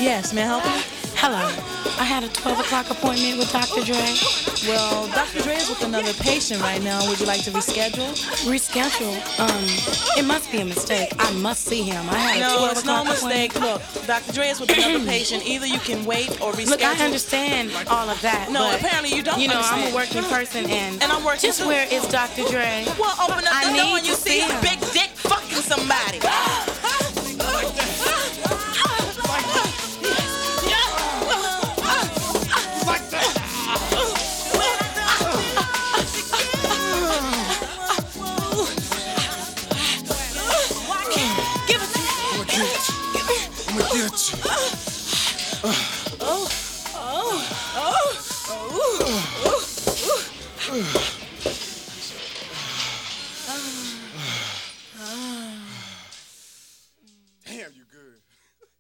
Yes, may I help you? Hello. I had a 12 o'clock appointment with Dr. Dre. Well, Dr. Dre is with another patient right now. Would you like to reschedule? Reschedule? It must be a mistake. I must see him. I had a No, 12 it's no o'clock mistake. appointment. Look, Dr. Dre is with another patient. Either you can wait or reschedule. Look, I understand all of that. No, but, apparently you don't You know, understand. I'm a working person and I'm working just too. where is Dr. Dre? Well, open up I the door need and you to see see his him. big dick fucking somebody. I'm gonna get you. Damn, you good.